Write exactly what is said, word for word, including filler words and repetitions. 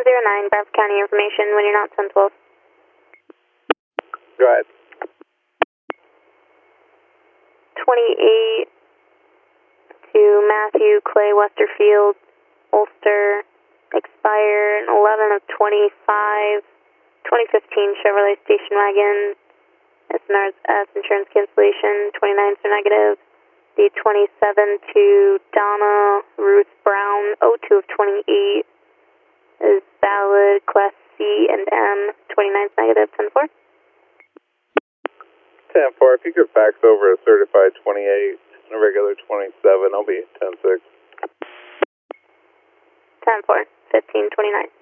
zero nine, Bath County information when you're not ten twelve. Go ahead. twenty-eight to Matthew Clay Westerfield, Ulster, expire eleven of twenty-five, twenty fifteen Chevrolet station wagon, S N R S insurance cancellation, twenty-nine are negative. The twenty-seven to Donna Ruth Brown, oh two of twenty-eight, is valid, class C and M, twenty-nine is negative, ten four. ten four, if you could fax over a certified twenty-eight and a regular twenty-seven, I'll be ten six. ten four, fifteen twenty-nine.